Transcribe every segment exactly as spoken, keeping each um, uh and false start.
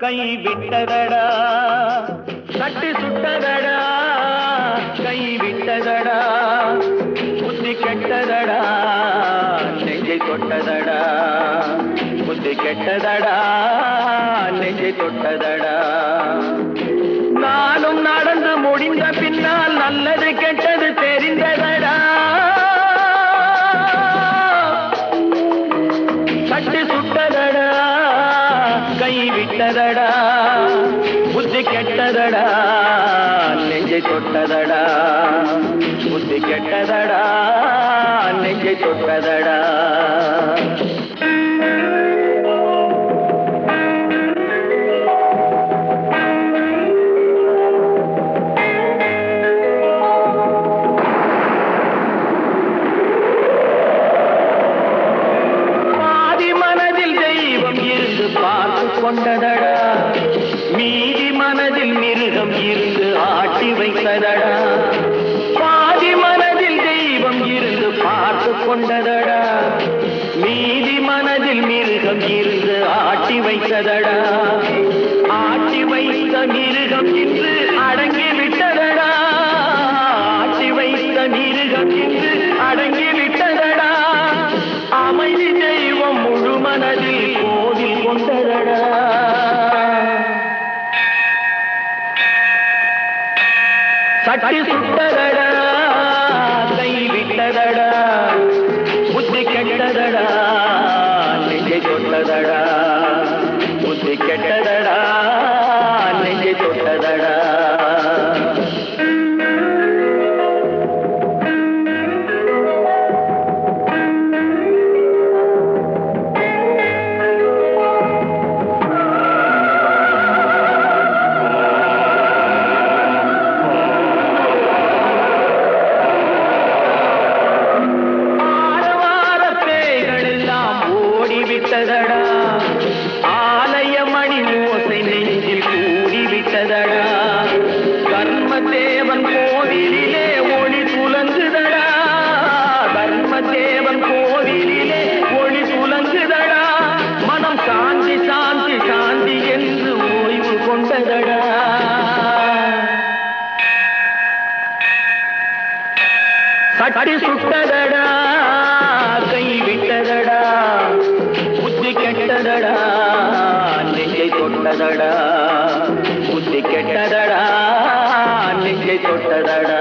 கை விட்டதடா கட்டி சுட்டதடா கை விட்டதடா புத்தி கெட்டதடா நெஞ்சை தொட்டதடா புத்தி கெட்டதடா நெஞ்சை தொட்டதடா நானும் நடந்து முடிந்த பின்னால் நல்லது கெட்டது தெரிந்ததடா கட்டி சுட்டதடா கை விட்டதடா புத்தி கெட்டதடா நெஞ்சை தொட்டதடா புத்தி கெட்டதடா நெஞ்சை தொட்டதடா கொண்டதடா மீதி மனதில் மிருகம் இருந்து ஆட்டி வைத்ததடா பாதி மனதில் தெய்வம் இருந்து பார்த்து கொண்டதடா மீதி மனதில் மிருகம் இருந்து ஆட்டி வைத்ததடா ஆட்டி வைத்த மிருகம் இன்று அடங்கி விட்டதடா ஆட்டி வைத்த மிருகம் இன்று அடங்கி விட்டதடா அமைதி தெய்வம் முழு மனதில் கோவில் கொண்டதடா சட்டி சுட்டதடா கை விட்டதடா புத்தி கெட்டதடா நெஞ்சை தொட்டதடா புத்தி கெட்டதடா நெஞ்சை தொட்டதடா ஆலயமணி ஓசை நெஞ்சில் கூடிவிட்டதடா கர்மதேவன் கோவிலிலே ஒளி துலங்குதடா கர்மதேவன் கோவிலிலே ஒளி துலங்குதடா மனம் சாந்தி சாந்தி சாந்தி என்று ஓய்வு கொண்டதடா சட்டி சுட்டதடா கை விட்டதடா புத்தி கெட்டதடா நெஞ்சை தொட்டதடா புத்தி கெட்டதடா நெஞ்சை தொட்டதடா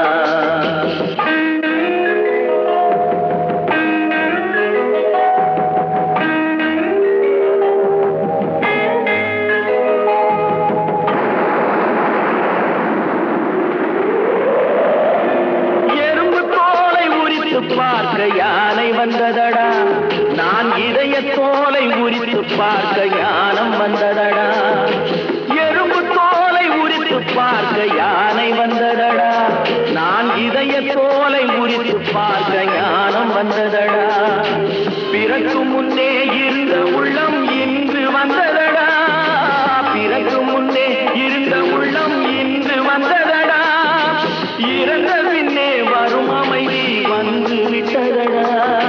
பார்க்க யானை வந்ததடா நான் இதய தோலை உரித்து பார்க்க ஞானம் வந்ததடா எறும்பு தோலை உரித்து பார்க்க யானை வந்ததடா நான் இதய தோலை உரித்து பார்க்க ஞானம் வந்ததடா பிறகு முன்னே இருந்த உள்ளம் இன்று வந்ததடா பிறகு முன்னே இருந்த உள்ளம் இன்று வந்ததடா இறந்த பின்னே வரும் அமைதி வந்து விட்டதடா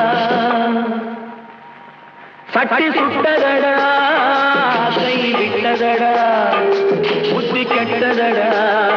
சட்டி சுட்டதடா கை விட்டதடா புத்தி கெட்டதடா